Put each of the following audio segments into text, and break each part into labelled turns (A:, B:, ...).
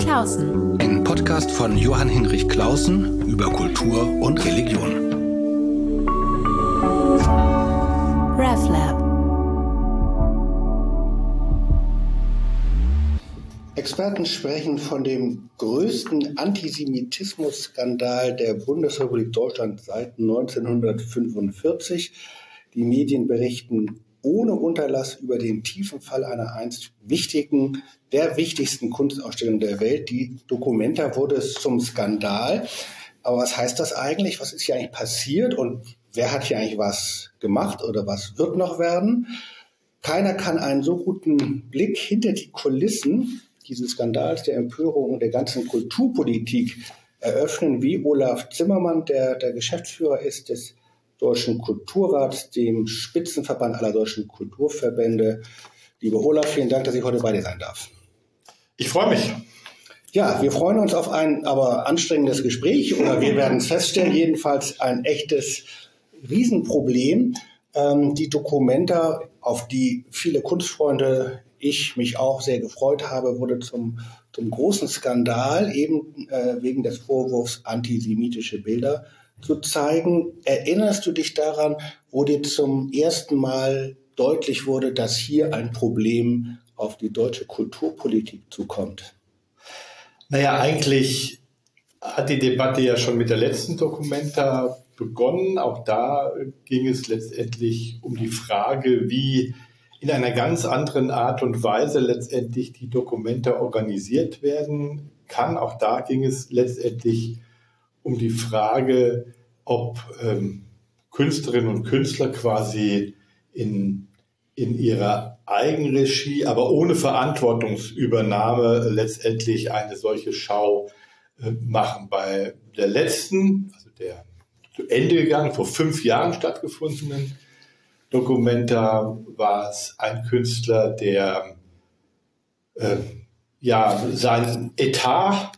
A: Clausen.
B: Ein Podcast von Johann Hinrich Clausen über Kultur und Religion.
A: RefLab.
C: Experten sprechen von dem größten Antisemitismus-Skandal der Bundesrepublik Deutschland seit 1945. Die Medien berichten ohne Unterlass über den tiefen Fall einer einst der wichtigsten Kunstausstellung der Welt. Die Documenta wurde zum Skandal. Aber was heißt das eigentlich? Was ist hier eigentlich passiert? Und wer hat hier eigentlich was gemacht oder was wird noch werden? Keiner kann einen so guten Blick hinter die Kulissen dieses Skandals, der Empörung und der ganzen Kulturpolitik eröffnen, wie Olaf Zimmermann, der Geschäftsführer ist des Deutschen Kulturrats, dem Spitzenverband aller deutschen Kulturverbände. Lieber Olaf, vielen Dank, dass ich heute bei dir sein darf.
D: Ich freue mich.
C: Ja, wir freuen uns auf ein aber anstrengendes Gespräch, oder wir werden es feststellen, jedenfalls ein echtes Riesenproblem. Die Documenta, auf die viele Kunstfreunde, ich mich auch sehr gefreut habe, wurde zum großen Skandal, eben wegen des Vorwurfs, antisemitische Bilder zu zeigen. Erinnerst du dich daran, wo dir zum ersten Mal deutlich wurde, dass hier ein Problem auf die deutsche Kulturpolitik zukommt?
D: Naja, eigentlich hat die Debatte ja schon mit der letzten Documenta begonnen. Auch da ging es letztendlich um die Frage, wie in einer ganz anderen Art und Weise letztendlich die Documenta organisiert werden kann. Auch da ging es letztendlich um die Frage, ob Künstlerinnen und Künstler quasi in ihrer Eigenregie, aber ohne Verantwortungsübernahme letztendlich eine solche Schau machen. Bei der letzten, also der zu Ende gegangen, vor 5 Jahren stattgefundenen Documenta, war es ein Künstler, der seinen Etat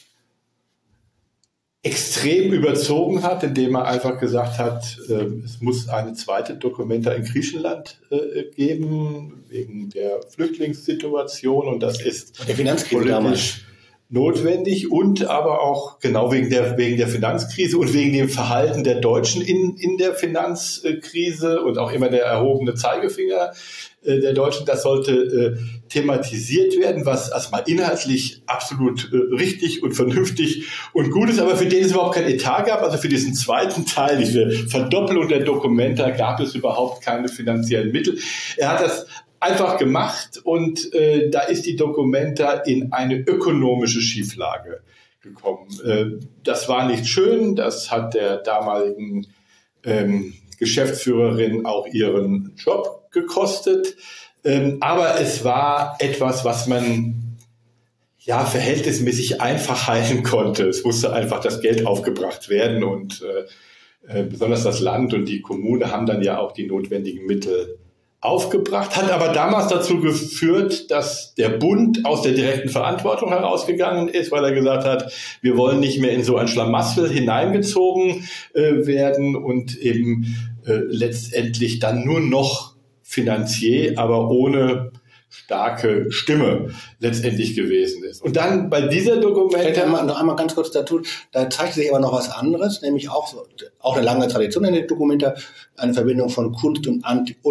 D: extrem überzogen hat, indem er einfach gesagt hat, es muss eine zweite Documenta in Griechenland geben, wegen der Flüchtlingssituation, und das ist
C: der Finanzkrise damals
D: notwendig, und aber auch genau wegen der Finanzkrise und wegen dem Verhalten der Deutschen in der Finanzkrise und auch immer der erhobene Zeigefinger der Deutschen. Das sollte thematisiert werden, was erstmal inhaltlich absolut richtig und vernünftig und gut ist, aber für den es überhaupt kein Etat gab. Also für diesen zweiten Teil, diese Verdoppelung der Documenta, gab es überhaupt keine finanziellen Mittel. Er hat das einfach gemacht, und da ist die Documenta in eine ökonomische Schieflage gekommen. Das war nicht schön, das hat der damaligen Geschäftsführerin auch ihren Job gekostet, aber es war etwas, was man verhältnismäßig einfach halten konnte. Es musste einfach das Geld aufgebracht werden, und besonders das Land und die Kommune haben dann ja auch die notwendigen Mittel aufgebracht, hat aber damals dazu geführt, dass der Bund aus der direkten Verantwortung herausgegangen ist, weil er gesagt hat, wir wollen nicht mehr in so ein Schlamassel hineingezogen werden, und eben letztendlich dann nur noch Finanzier, aber ohne starke Stimme letztendlich gewesen ist. Und dann bei dieser Documenta...
C: Noch einmal ganz kurz dazu, da zeigt sich aber noch was anderes, nämlich auch eine lange Tradition in der Documenta, eine Verbindung von Kunst und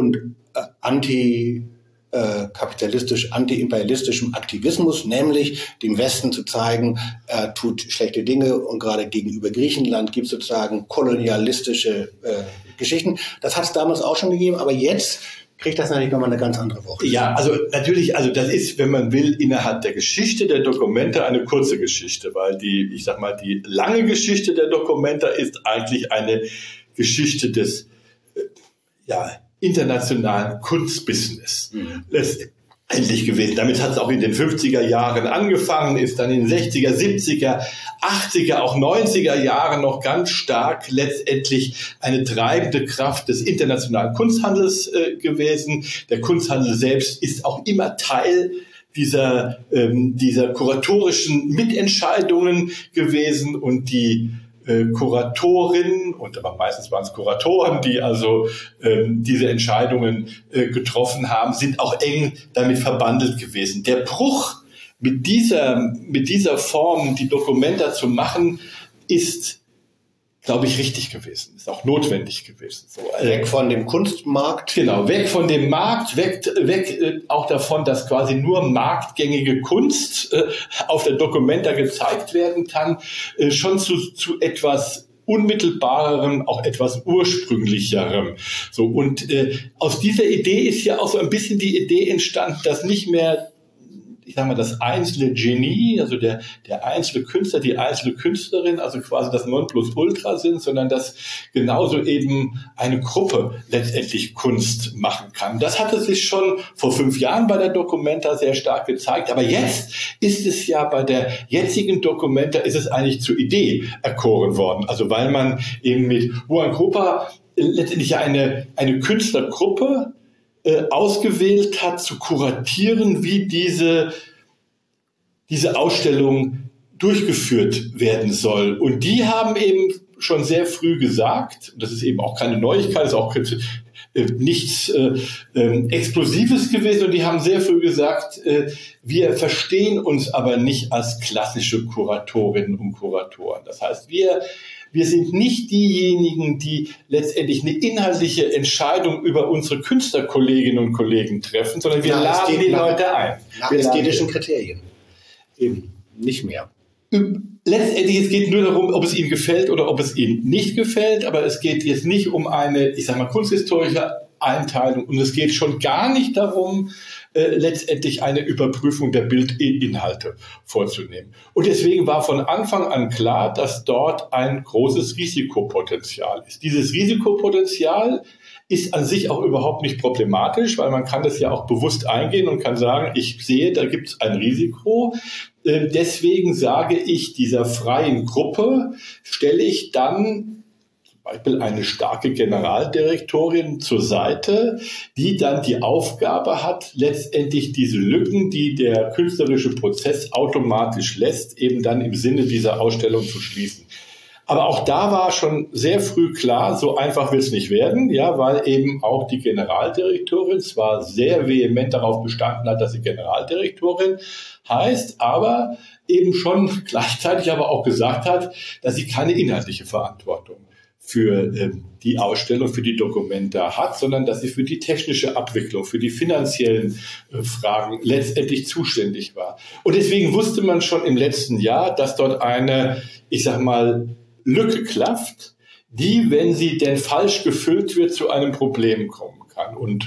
C: anti-imperialistischem Aktivismus, nämlich dem Westen zu zeigen, er tut schlechte Dinge, und gerade gegenüber Griechenland gibt es sozusagen kolonialistische Geschichten. Das hat es damals auch schon gegeben, aber jetzt kriegt das natürlich nochmal eine ganz andere Woche.
D: Ja, also natürlich, das ist, wenn man will, innerhalb der Geschichte der Documenta eine kurze Geschichte, weil die lange Geschichte der Documenta ist eigentlich eine Geschichte des internationalen Kunstbusiness. Letztendlich gewesen. Damit hat es auch in den 50er Jahren angefangen, ist dann in den 60er, 70er, 80er, auch 90er Jahren noch ganz stark letztendlich eine treibende Kraft des internationalen Kunsthandels gewesen. Der Kunsthandel selbst ist auch immer Teil dieser kuratorischen Mitentscheidungen gewesen, und die Kuratorinnen, und aber meistens waren es Kuratoren, die also diese Entscheidungen getroffen haben, sind auch eng damit verbandelt gewesen. Der Bruch mit dieser Form die Documenta zu machen, ist, glaube ich, richtig gewesen. Ist auch notwendig gewesen. So,
C: weg von dem Kunstmarkt.
D: Genau, weg von dem Markt, weg auch davon, dass quasi nur marktgängige Kunst auf der Documenta gezeigt werden kann, schon zu etwas unmittelbarerem, auch etwas ursprünglicherem. So, und aus dieser Idee ist ja auch so ein bisschen die Idee entstanden, dass nicht mehr, ich sag mal, das einzelne Genie, also der einzelne Künstler, die einzelne Künstlerin, also quasi das Nonplusultra sind, sondern dass genauso eben eine Gruppe letztendlich Kunst machen kann. Das hatte sich schon vor 5 Jahren bei der Documenta sehr stark gezeigt, aber jetzt ist es ja bei der jetzigen Documenta ist es eigentlich zur Idee erkoren worden. Also weil man eben mit Juan Grupa letztendlich ja eine Künstlergruppe ausgewählt hat, zu kuratieren, wie diese Ausstellung durchgeführt werden soll. Und die haben eben schon sehr früh gesagt, und das ist eben auch keine Neuigkeit, ist auch nichts Explosives gewesen, und die haben sehr früh gesagt, wir verstehen uns aber nicht als klassische Kuratorinnen und Kuratoren. Das heißt, wir sind nicht diejenigen, die letztendlich eine inhaltliche Entscheidung über unsere Künstlerkolleginnen und Kollegen treffen, sondern wir laden die Leute ein.
C: Nach ästhetischen Kriterien. Eben, nicht mehr.
D: Letztendlich, es geht nur darum, ob es Ihnen gefällt oder ob es Ihnen nicht gefällt, aber es geht jetzt nicht um eine, ich sag mal, kunsthistorische Einteilung, und es geht schon gar nicht darum, letztendlich eine Überprüfung der Bildinhalte vorzunehmen. Und deswegen war von Anfang an klar, dass dort ein großes Risikopotenzial ist. Dieses Risikopotenzial ist an sich auch überhaupt nicht problematisch, weil man kann das ja auch bewusst eingehen und kann sagen, ich sehe, da gibt es ein Risiko. Deswegen sage ich, dieser freien Gruppe stelle ich dann zum Beispiel eine starke Generaldirektorin zur Seite, die dann die Aufgabe hat, letztendlich diese Lücken, die der künstlerische Prozess automatisch lässt, eben dann im Sinne dieser Ausstellung zu schließen. Aber auch da war schon sehr früh klar, so einfach wird es nicht werden, ja, weil eben auch die Generaldirektorin zwar sehr vehement darauf bestanden hat, dass sie Generaldirektorin heißt, aber eben schon gleichzeitig aber auch gesagt hat, dass sie keine inhaltliche Verantwortung für die Ausstellung, für die Documenta hat, sondern dass sie für die technische Abwicklung, für die finanziellen Fragen letztendlich zuständig war. Und deswegen wusste man schon im letzten Jahr, dass dort eine, ich sag mal, Lücke klafft, die, wenn sie denn falsch gefüllt wird, zu einem Problem kommen kann. Und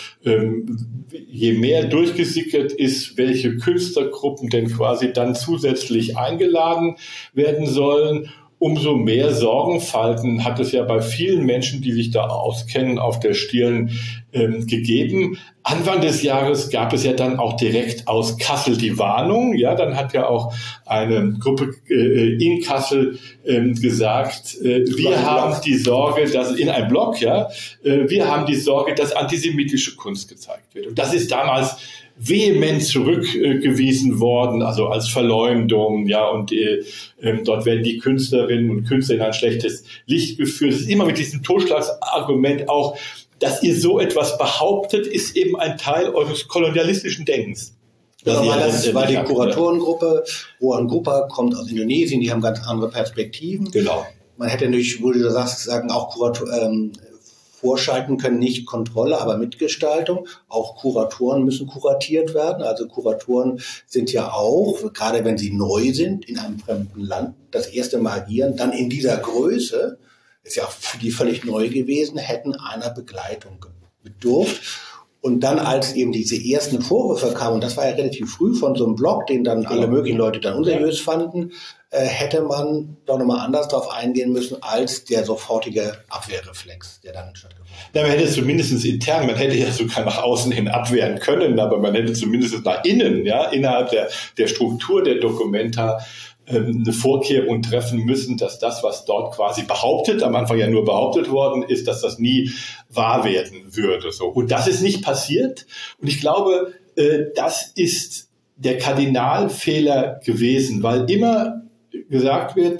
D: je mehr durchgesickert ist, welche Künstlergruppen denn quasi dann zusätzlich eingeladen werden sollen, umso mehr Sorgenfalten hat es ja bei vielen Menschen, die sich da auskennen, auf der Stirn gegeben. Anfang des Jahres gab es ja dann auch direkt aus Kassel die Warnung. Ja, dann hat ja auch eine Gruppe in Kassel gesagt, wir haben die Sorge, dass in einem Blog, ja, wir haben die Sorge, dass antisemitische Kunst gezeigt wird. Und das ist damals vehement zurückgewiesen worden, also als Verleumdung, ja, und dort werden die Künstlerinnen und Künstler in ein schlechtes Licht geführt. Es ist immer mit diesem Totschlagsargument auch, dass ihr so etwas behauptet, ist eben ein Teil eures kolonialistischen Denkens.
C: Ja, das war die Kuratorengruppe. Juan Grupa kommt aus Indonesien, die haben ganz andere Perspektiven.
D: Genau.
C: Man hätte natürlich, wo du sagst, sagen auch vorschalten können, nicht Kontrolle, aber Mitgestaltung. Auch Kuratoren müssen kuratiert werden. Also Kuratoren sind ja auch, gerade wenn sie neu sind, in einem fremden Land, das erste Mal agieren, dann in dieser Größe, ist ja für die völlig neu gewesen, hätten einer Begleitung bedurft. Und dann, als eben diese ersten Vorwürfe kamen, und das war ja relativ früh von so einem Blog, den dann alle möglichen Leute dann unseriös fanden, hätte man doch nochmal anders darauf eingehen müssen, als der sofortige Abwehrreflex, der dann stattgefunden hat.
D: Ja, man hätte zumindest intern, man hätte ja sogar nach außen hin abwehren können, aber man hätte zumindest nach innen, ja, innerhalb der Struktur der Documenta eine Vorkehrung treffen müssen, dass das, was dort quasi behauptet, am Anfang ja nur behauptet worden ist, dass das nie wahr werden würde. So. Und das ist nicht passiert. Und ich glaube, das ist der Kardinalfehler gewesen, weil immer gesagt wird,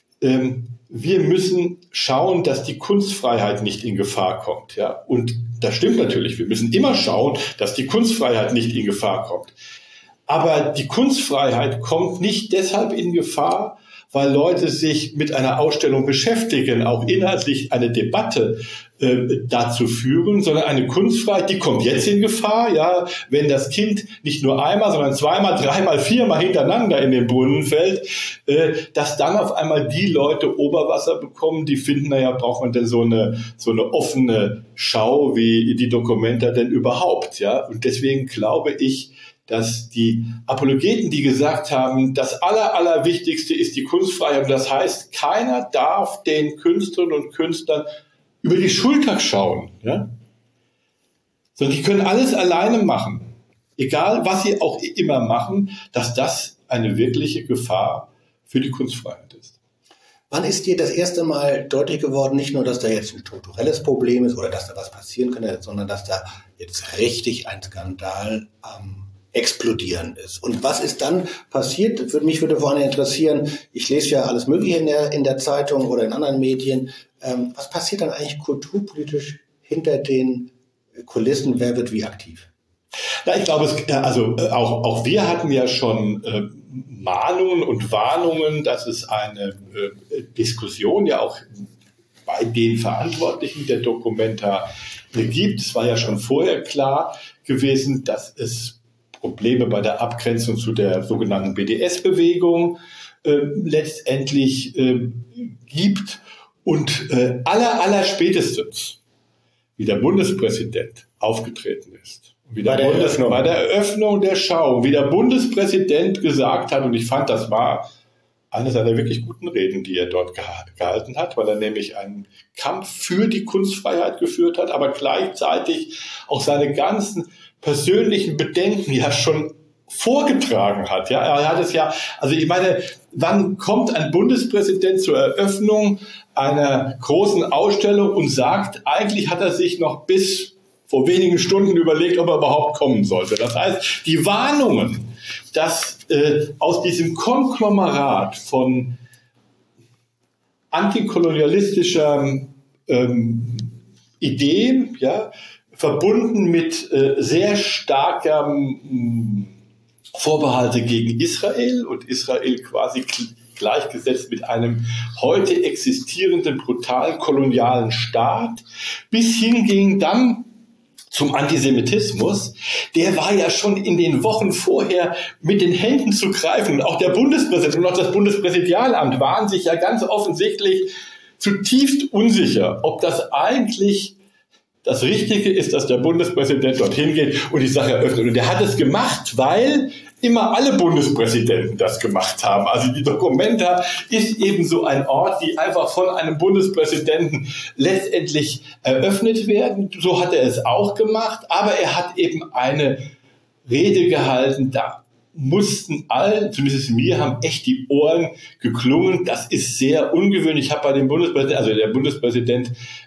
D: wir müssen schauen, dass die Kunstfreiheit nicht in Gefahr kommt. Ja? Und das stimmt natürlich. Wir müssen immer schauen, dass die Kunstfreiheit nicht in Gefahr kommt. Aber die Kunstfreiheit kommt nicht deshalb in Gefahr, weil Leute sich mit einer Ausstellung beschäftigen, auch inhaltlich eine Debatte dazu führen, sondern eine Kunstfreiheit, die kommt jetzt in Gefahr, ja, wenn das Kind nicht nur einmal, sondern zweimal, dreimal, viermal hintereinander in den Brunnen fällt, dass dann auf einmal die Leute Oberwasser bekommen, die finden, naja, braucht man denn so eine offene Schau wie die Documenta denn überhaupt, ja? Und deswegen glaube ich, dass die Apologeten, die gesagt haben, das Allerwichtigste ist die Kunstfreiheit, und das heißt, keiner darf den Künstlerinnen und Künstlern über die Schulter schauen, ja? Sondern die können alles alleine machen, egal was sie auch immer machen, dass das eine wirkliche Gefahr für die Kunstfreiheit ist.
C: Wann ist dir das erste Mal deutlich geworden, nicht nur, dass da jetzt ein strukturelles Problem ist oder dass da was passieren könnte, sondern dass da jetzt richtig ein Skandal explodieren ist? Und was ist dann passiert? Mich würde vor allem interessieren, ich lese ja alles Mögliche in der Zeitung oder in anderen Medien. Was passiert dann eigentlich kulturpolitisch hinter den Kulissen? Wer wird wie aktiv?
D: Ja, ich glaube, auch wir hatten ja schon Mahnungen und Warnungen, dass es eine Diskussion ja auch bei den Verantwortlichen der Documenta gibt. Es war ja schon vorher klar gewesen, dass es Probleme bei der Abgrenzung zu der sogenannten BDS-Bewegung letztendlich gibt. Und allerspätestens, wie der Bundespräsident aufgetreten ist, bei der Eröffnung der Schau, wie der Bundespräsident gesagt hat, und ich fand, das war eine seiner wirklich guten Reden, die er dort gehalten hat, weil er nämlich einen Kampf für die Kunstfreiheit geführt hat, aber gleichzeitig auch seine ganzen persönlichen Bedenken ja schon vorgetragen hat. Ja, er hat es ja, also ich meine, wann kommt ein Bundespräsident zur Eröffnung einer großen Ausstellung und sagt, eigentlich hat er sich noch bis vor wenigen Stunden überlegt, ob er überhaupt kommen sollte. Das heißt, die Warnungen, dass aus diesem Konglomerat von antikolonialistischer Idee, ja, verbunden mit sehr starkem Vorbehalte gegen Israel und Israel quasi gleichgesetzt mit einem heute existierenden brutalen kolonialen Staat, bis hinging dann zum Antisemitismus, der war ja schon in den Wochen vorher mit den Händen zu greifen. Und auch der Bundespräsident und auch das Bundespräsidialamt waren sich ja ganz offensichtlich zutiefst unsicher, ob das eigentlich das Richtige ist, dass der Bundespräsident dorthin geht und die Sache eröffnet. Und er hat es gemacht, weil immer alle Bundespräsidenten das gemacht haben. Also die Documenta ist eben so ein Ort, die einfach von einem Bundespräsidenten letztendlich eröffnet werden. So hat er es auch gemacht, aber er hat eben eine Rede gehalten, da mussten allen, zumindest mir, haben echt die Ohren geklungen. Das ist sehr ungewöhnlich. Ich habe bei dem Bundespräsidenten, also der Bundespräsident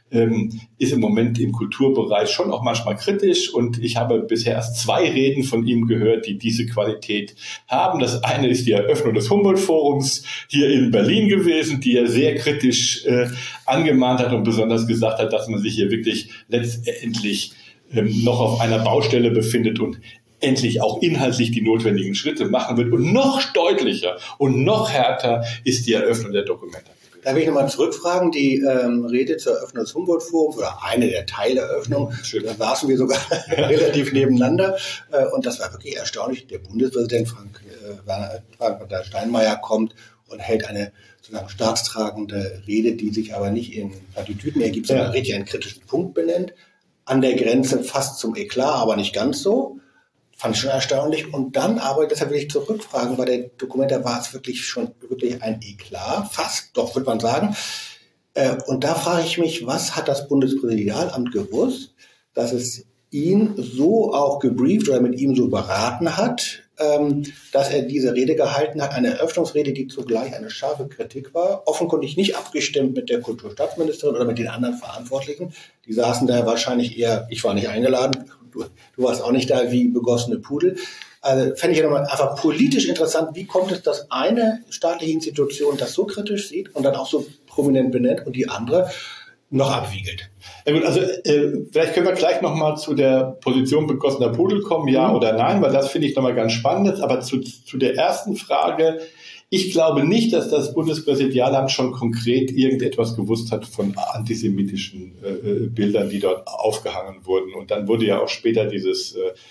D: ist im Moment im Kulturbereich schon auch manchmal kritisch, und ich habe bisher erst 2 Reden von ihm gehört, die diese Qualität haben. Das eine ist die Eröffnung des Humboldt-Forums hier in Berlin gewesen, die er sehr kritisch angemahnt hat und besonders gesagt hat, dass man sich hier wirklich letztendlich noch auf einer Baustelle befindet und endlich auch inhaltlich die notwendigen Schritte machen wird. Und noch deutlicher und noch härter ist die Eröffnung der Documenta.
C: Da will ich nochmal zurückfragen, die Rede zur Eröffnung des Humboldt-Forums oder eine der Teileröffnung, da saßen wir sogar relativ nebeneinander, und das war wirklich erstaunlich. Der Bundespräsident Frank-Walter Steinmeier kommt und hält eine sozusagen staatstragende Rede, die sich aber nicht in Plattitüden ergibt, sondern richtig einen kritischen Punkt benennt, an der Grenze fast zum Eklat, aber nicht ganz so. Fand ich schon erstaunlich. Und dann aber, deshalb will ich zurückfragen, bei der Documenta war es wirklich ein Eklat, fast, doch würde man sagen. Und da frage ich mich, was hat das Bundespräsidialamt gewusst, dass es ihn so auch gebrieft oder mit ihm so beraten hat, dass er diese Rede gehalten hat, eine Eröffnungsrede, die zugleich eine scharfe Kritik war, offenkundig nicht abgestimmt mit der Kulturstaatsministerin oder mit den anderen Verantwortlichen. Die saßen da wahrscheinlich eher, ich war nicht eingeladen, du warst auch nicht da, wie begossene Pudel. Also fände ich ja nochmal einfach politisch interessant, wie kommt es, dass eine staatliche Institution das so kritisch sieht und dann auch so prominent benennt und die andere noch abwiegelt.
D: Ja gut, also vielleicht können wir gleich nochmal zu der Position begossener Pudel kommen, ja oder nein, weil das finde ich nochmal ganz spannend. Aber zu der ersten Frage, ich glaube nicht, dass das Bundespräsidialamt schon konkret irgendetwas gewusst hat von antisemitischen Bildern, die dort aufgehangen wurden. Und dann wurde ja auch später dieses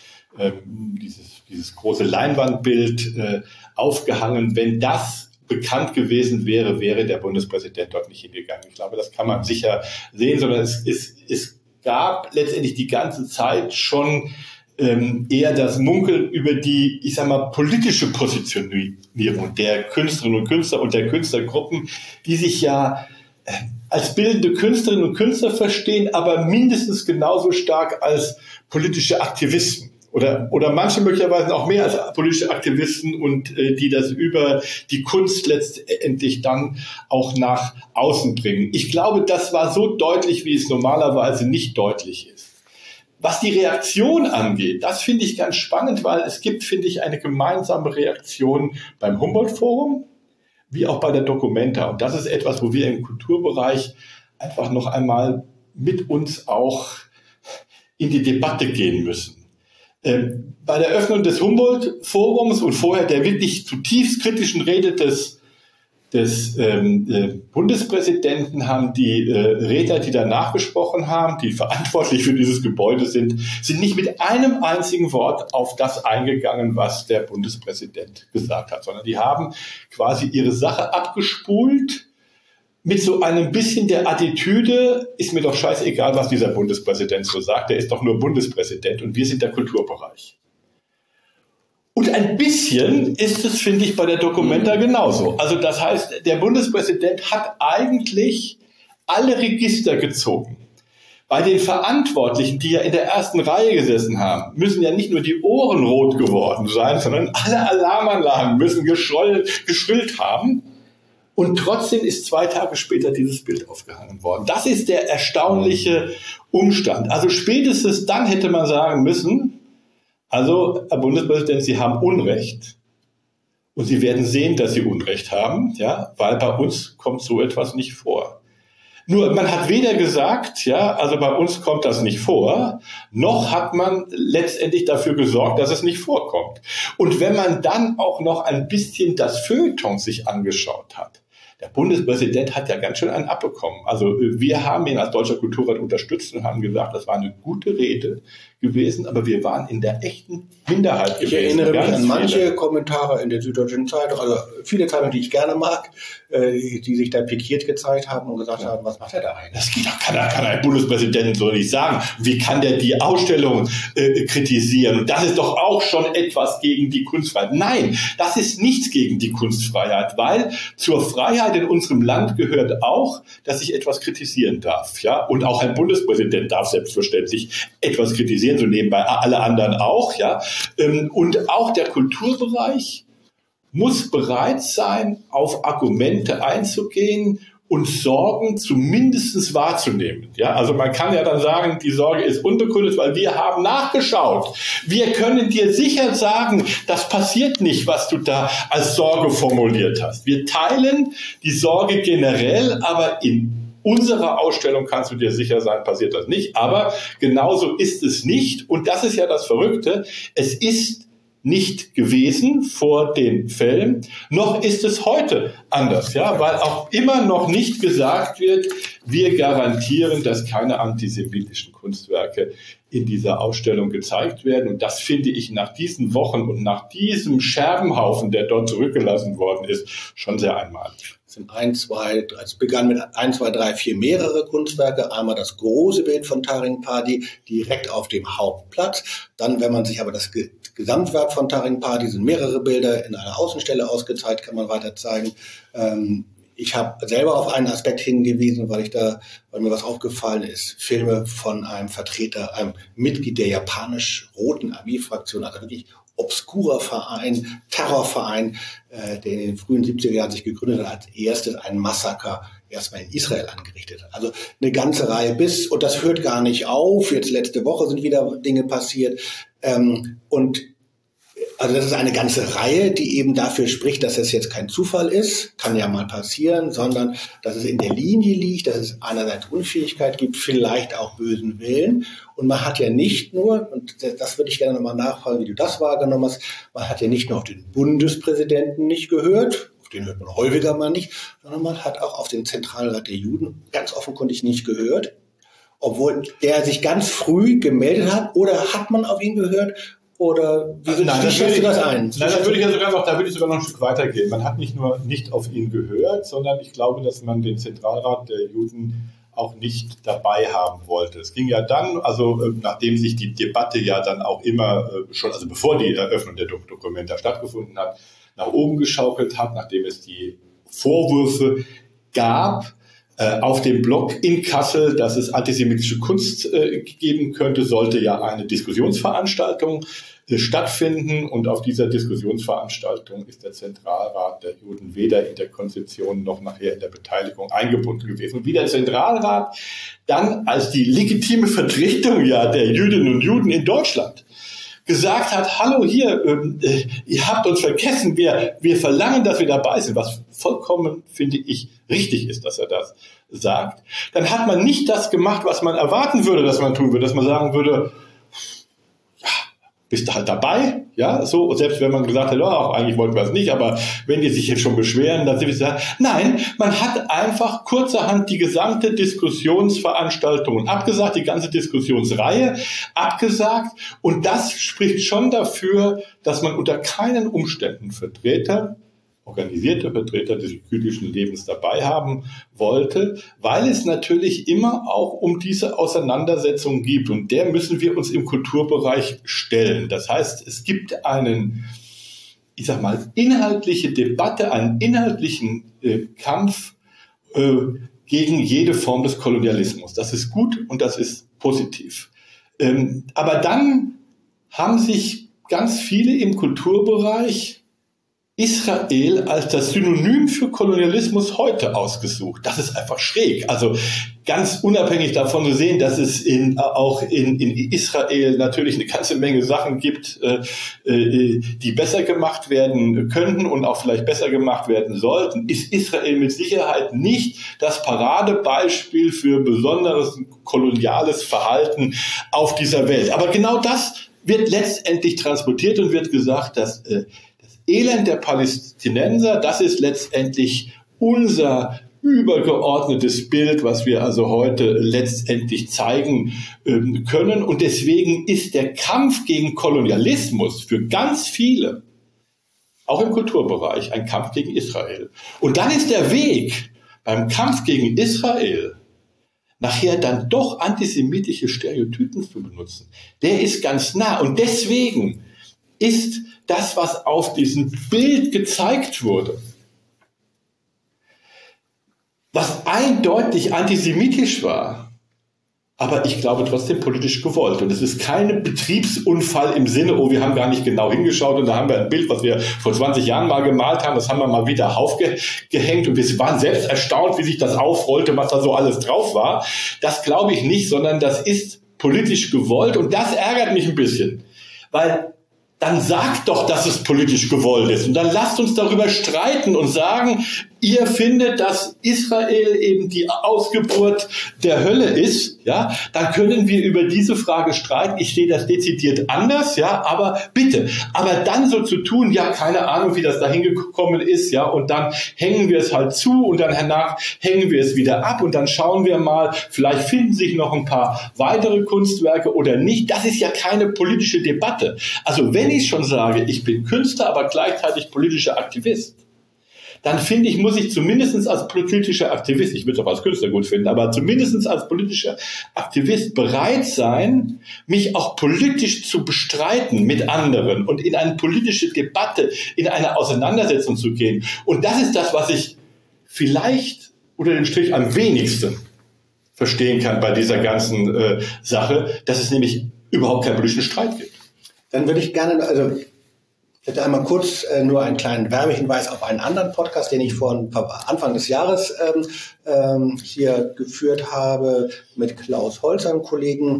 D: große Leinwandbild aufgehangen. Wenn das bekannt gewesen wäre, wäre der Bundespräsident dort nicht hingegangen. Ich glaube, das kann man sicher sehen, sondern es gab letztendlich die ganze Zeit schon eher das Munkeln über die, ich sag mal, politische Positionierung der Künstlerinnen und Künstler und der Künstlergruppen, die sich ja als bildende Künstlerinnen und Künstler verstehen, aber mindestens genauso stark als politische Aktivisten. Oder manche möglicherweise auch mehr als politische Aktivisten und die das über die Kunst letztendlich dann auch nach außen bringen. Ich glaube, das war so deutlich, wie es normalerweise nicht deutlich ist. Was die Reaktion angeht, das finde ich ganz spannend, weil es gibt, finde ich, eine gemeinsame Reaktion beim Humboldt-Forum wie auch bei der Documenta. Und das ist etwas, wo wir im Kulturbereich einfach noch einmal mit uns auch in die Debatte gehen müssen. Bei der Eröffnung des Humboldt-Forums und vorher der wirklich zutiefst kritischen Rede des Bundespräsidenten haben die Redner, die danach gesprochen haben, die verantwortlich für dieses Gebäude sind nicht mit einem einzigen Wort auf das eingegangen, was der Bundespräsident gesagt hat, sondern die haben quasi ihre Sache abgespult mit so einem bisschen der Attitüde, ist mir doch scheißegal, was dieser Bundespräsident so sagt, der ist doch nur Bundespräsident und wir sind der Kulturbereich. Und ein bisschen ist es, finde ich, bei der Documenta genauso. Also das heißt, der Bundespräsident hat eigentlich alle Register gezogen. Bei den Verantwortlichen, die ja in der ersten Reihe gesessen haben, müssen ja nicht nur die Ohren rot geworden sein, sondern alle Alarmanlagen müssen geschrillt haben. Und trotzdem ist 2 Tage später dieses Bild aufgehangen worden. Das ist der erstaunliche Umstand. Also spätestens dann hätte man sagen müssen, also, Herr Bundespräsident, Sie haben Unrecht. Und Sie werden sehen, dass Sie Unrecht haben, ja, weil bei uns kommt so etwas nicht vor. Nur, man hat weder gesagt, ja, also bei uns kommt das nicht vor, noch hat man letztendlich dafür gesorgt, dass es nicht vorkommt. Und wenn man dann auch noch ein bisschen das Feuilleton sich angeschaut hat, der Bundespräsident hat ja ganz schön einen abbekommen. Also wir haben ihn als Deutscher Kulturrat unterstützt und haben gesagt, das war eine gute Rede gewesen, aber wir waren in der echten Minderheit gewesen.
C: Ich erinnere mich an manche Kommentare in der Süddeutschen Zeitung, also viele Zeitungen, die ich gerne mag, die sich da pikiert gezeigt haben und gesagt haben, was macht er da eigentlich?
D: Das geht doch, kann ein Bundespräsident so nicht sagen. Wie kann der die Ausstellung kritisieren? Und das ist doch auch schon etwas gegen die Kunstfreiheit. Nein, das ist nichts gegen die Kunstfreiheit, weil zur Freiheit in unserem Land gehört auch, dass ich etwas kritisieren darf. Ja? Und auch ein Bundespräsident darf selbstverständlich etwas kritisieren, so nebenbei alle anderen auch. Ja? Und auch der Kulturbereich muss bereit sein, auf Argumente einzugehen und Sorgen zumindest wahrzunehmen. Ja, also man kann ja dann sagen, die Sorge ist unbegründet, weil wir haben nachgeschaut. Wir können dir sicher sagen, das passiert nicht, was du da als Sorge formuliert hast. Wir teilen die Sorge generell, aber in unserer Ausstellung kannst du dir sicher sein, passiert das nicht. Aber genauso ist es nicht. Und das ist ja das Verrückte. Es ist nicht gewesen vor den Fällen, noch ist es heute anders, ja, weil auch immer noch nicht gesagt wird, wir garantieren, dass keine antisemitischen Kunstwerke in dieser Ausstellung gezeigt werden. Und das finde ich nach diesen Wochen und nach diesem Scherbenhaufen, der dort zurückgelassen worden ist, schon sehr einmalig.
C: Es begann mit 1, 2, 3, 4 mehrere Kunstwerke. Einmal das große Bild von Taring Padi direkt auf dem Hauptplatz. Dann, wenn man sich aber das Gesamtwerk von Taring Padi, sind mehrere Bilder in einer Außenstelle ausgezeigt, kann man weiter zeigen. Ich habe selber auf einen Aspekt hingewiesen, weil mir was aufgefallen ist. Filme von einem Vertreter, einem Mitglied der japanisch-roten Armeefraktion, also wirklich obskurer Verein, Terrorverein, der in den frühen 70er Jahren sich gegründet hat, als erstes ein Massaker erstmal in Israel angerichtet hat. Also eine ganze Reihe und das hört gar nicht auf. Jetzt letzte Woche sind wieder Dinge passiert. Und Also das ist eine ganze Reihe, die eben dafür spricht, dass es jetzt kein Zufall ist, kann ja mal passieren, sondern dass es in der Linie liegt, dass es einerseits Unfähigkeit gibt, vielleicht auch bösen Willen. Und man hat ja nicht nur, und das würde ich gerne nochmal nachfragen, wie du das wahrgenommen hast, man hat ja nicht nur auf den Bundespräsidenten nicht gehört, auf den hört man häufiger mal nicht, sondern man hat auch auf den Zentralrat der Juden ganz offenkundig nicht gehört, obwohl der sich ganz früh gemeldet hat. Oder hat man auf ihn gehört? Oder wie schätzt du das ein?
D: Nein, da würde ich sogar noch ein Stück weitergehen. Man hat nicht nur nicht auf ihn gehört, sondern ich glaube, dass man den Zentralrat der Juden auch nicht dabei haben wollte. Es ging ja dann, also nachdem sich die Debatte ja dann auch immer schon, also bevor die Eröffnung der Dokumenta stattgefunden hat, nach oben geschaukelt hat, nachdem es die Vorwürfe gab auf dem Blog in Kassel, dass es antisemitische Kunst geben könnte, sollte ja eine Diskussionsveranstaltung stattfinden. Und auf dieser Diskussionsveranstaltung ist der Zentralrat der Juden weder in der Konzeption noch nachher in der Beteiligung eingebunden gewesen. Und wie der Zentralrat dann als die legitime Vertretung ja der Jüdinnen und Juden in Deutschland gesagt hat, hallo hier, ihr habt uns vergessen, wir verlangen, dass wir dabei sind, was vollkommen, finde ich, richtig ist, dass er das sagt, dann hat man nicht das gemacht, was man erwarten würde, dass man tun würde, dass man sagen würde, ja, bist du halt dabei, ja, so, und selbst wenn man gesagt hat, ja, eigentlich wollten wir es nicht, aber wenn die sich jetzt schon beschweren, dann sind wir sagen, nein, man hat einfach kurzerhand die gesamte Diskussionsveranstaltung abgesagt, die ganze Diskussionsreihe abgesagt, und das spricht schon dafür, dass man unter keinen Umständen organisierte Vertreter des jüdischen Lebens dabei haben wollte, weil es natürlich immer auch um diese Auseinandersetzung gibt, und der müssen wir uns im Kulturbereich stellen. Das heißt, es gibt einen, ich sag mal, inhaltliche Debatte, einen inhaltlichen Kampf gegen jede Form des Kolonialismus. Das ist gut und das ist positiv. Aber dann haben sich ganz viele im Kulturbereich Israel als das Synonym für Kolonialismus heute ausgesucht. Das ist einfach schräg. Also ganz unabhängig davon zu sehen, dass es auch in Israel natürlich eine ganze Menge Sachen gibt, die besser gemacht werden könnten und auch vielleicht besser gemacht werden sollten, ist Israel mit Sicherheit nicht das Paradebeispiel für besonderes koloniales Verhalten auf dieser Welt. Aber genau das wird letztendlich transportiert und wird gesagt, dass Elend der Palästinenser, das ist letztendlich unser übergeordnetes Bild, was wir also heute letztendlich zeigen können. Und deswegen ist der Kampf gegen Kolonialismus für ganz viele, auch im Kulturbereich, ein Kampf gegen Israel. Und dann ist der Weg beim Kampf gegen Israel nachher dann doch antisemitische Stereotypen zu benutzen. Der ist ganz nah. Und deswegen ist das, was auf diesem Bild gezeigt wurde, was eindeutig antisemitisch war, aber ich glaube trotzdem politisch gewollt. Und es ist kein Betriebsunfall im Sinne, oh, wir haben gar nicht genau hingeschaut und da haben wir ein Bild, was wir vor 20 Jahren mal gemalt haben, das haben wir mal wieder aufgehängt und wir waren selbst erstaunt, wie sich das aufrollte, was da so alles drauf war. Das glaube ich nicht, sondern das ist politisch gewollt, und das ärgert mich ein bisschen, weil dann sagt doch, dass es politisch gewollt ist. Und dann lasst uns darüber streiten und sagen, ihr findet, dass Israel eben die Ausgeburt der Hölle ist, ja, dann können wir über diese Frage streiten. Ich sehe das dezidiert anders, ja, aber bitte. Aber dann so zu tun, ja, keine Ahnung, wie das da hingekommen ist, ja, und dann hängen wir es halt zu und dann danach hängen wir es wieder ab und dann schauen wir mal, vielleicht finden sich noch ein paar weitere Kunstwerke oder nicht. Das ist ja keine politische Debatte. Also wenn ich schon sage, ich bin Künstler, aber gleichzeitig politischer Aktivist, dann finde ich, muss ich zumindest als politischer Aktivist, ich würde es auch als Künstler gut finden, aber zumindest als politischer Aktivist bereit sein, mich auch politisch zu bestreiten mit anderen und in eine politische Debatte, in eine Auseinandersetzung zu gehen. Und das ist das, was ich vielleicht unter dem Strich am wenigsten verstehen kann bei dieser ganzen Sache, dass es nämlich überhaupt keinen politischen Streit gibt.
C: Dann würde ich gerne, also ich hätte einmal kurz nur einen kleinen Werbehinweis auf einen anderen Podcast, den ich vor Anfang des Jahres hier geführt habe mit Klaus Holz, einem Kollegen,